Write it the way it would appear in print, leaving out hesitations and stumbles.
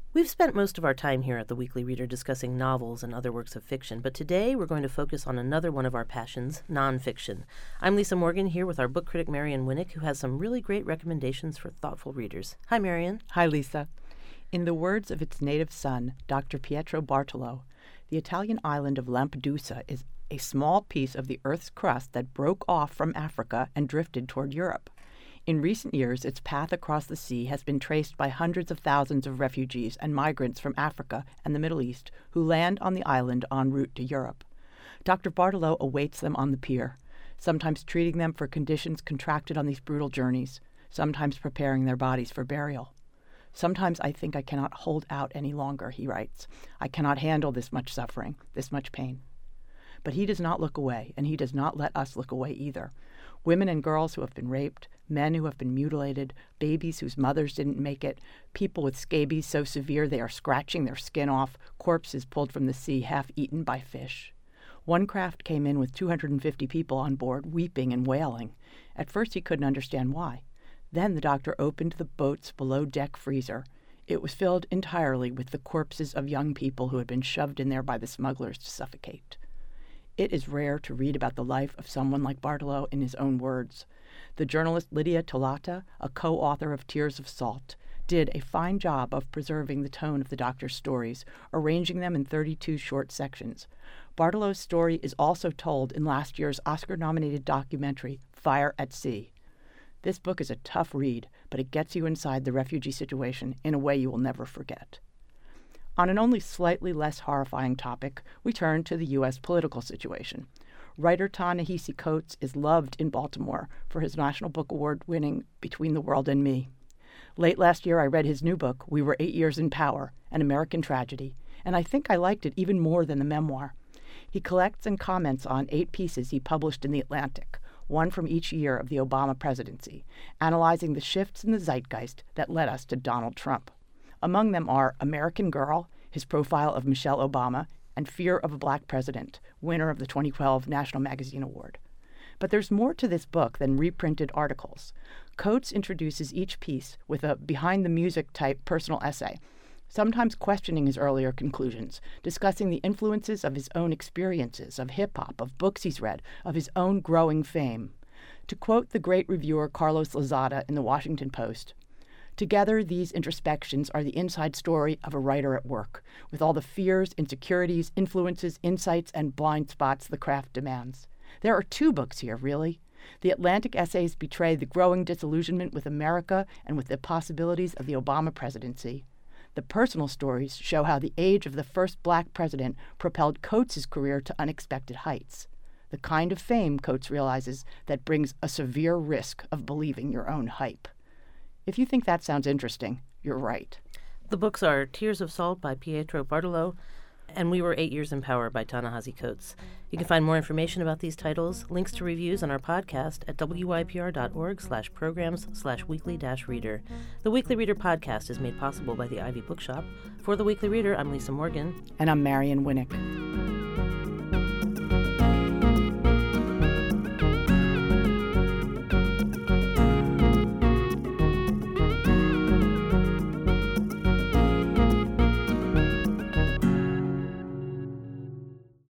We've spent most of our time here at the Weekly Reader discussing novels and other works of fiction, but today we're going to focus on another one of our passions, nonfiction. I'm Lisa Morgan here with our book critic Marian Winnick, who has some really great recommendations for thoughtful readers. Hi, Marian. Hi, Lisa. In the words of its native son, Dr. Pietro Bartolo, the Italian island of Lampedusa is a small piece of the Earth's crust that broke off from Africa and drifted toward Europe. In recent years, its path across the sea has been traced by hundreds of thousands of refugees and migrants from Africa and the Middle East who land on the island en route to Europe. Dr. Bartolo awaits them on the pier, sometimes treating them for conditions contracted on these brutal journeys, sometimes preparing their bodies for burial. "Sometimes I think I cannot hold out any longer," he writes. "I cannot handle this much suffering, this much pain." But he does not look away, and he does not let us look away either. Women and girls who have been raped, men who have been mutilated, babies whose mothers didn't make it, people with scabies so severe they are scratching their skin off, corpses pulled from the sea half eaten by fish. One craft came in with 250 people on board, weeping and wailing. At first he couldn't understand why. Then the doctor opened the boat's below-deck freezer. It was filled entirely with the corpses of young people who had been shoved in there by the smugglers to suffocate. It is rare to read about the life of someone like Bartolo in his own words. The journalist Lydia Tolata, a co-author of Tears of Salt, did a fine job of preserving the tone of the doctor's stories, arranging them in 32 short sections. Bartolo's story is also told in last year's Oscar-nominated documentary, Fire at Sea. This book is a tough read, but it gets you inside the refugee situation in a way you will never forget. On an only slightly less horrifying topic, we turn to the U.S. political situation. Writer Ta-Nehisi Coates is loved in Baltimore for his National Book Award-winning Between the World and Me. Late last year, I read his new book, We Were 8 Years in Power, An American Tragedy, and I think I liked it even more than the memoir. He collects and comments on 8 pieces he published in The Atlantic, one from each year of the Obama presidency, analyzing the shifts in the zeitgeist that led us to Donald Trump. Among them are American Girl, his profile of Michelle Obama, and Fear of a Black President, winner of the 2012 National Magazine Award. But there's more to this book than reprinted articles. Coates introduces each piece with a behind-the-music type personal essay, sometimes questioning his earlier conclusions, discussing the influences of his own experiences, of hip-hop, of books he's read, of his own growing fame. To quote the great reviewer Carlos Lozada in the Washington Post, "Together, these introspections are the inside story of a writer at work, with all the fears, insecurities, influences, insights, and blind spots the craft demands. There are 2 books here, really. The Atlantic essays betray the growing disillusionment with America and with the possibilities of the Obama presidency. The personal stories show how the age of the first black president propelled Coates' career to unexpected heights. The kind of fame, Coates realizes, that brings a severe risk of believing your own hype." If you think that sounds interesting, you're right. The books are Tears of Salt by Pietro Bartolo and We Were 8 Years in Power by Ta-Nehisi Coates. You can find more information about these titles, links to reviews on our podcast at wypr.org/programs/weekly-reader. The Weekly Reader podcast is made possible by the Ivy Bookshop. For The Weekly Reader, I'm Lisa Morgan. And I'm Marian Winnick.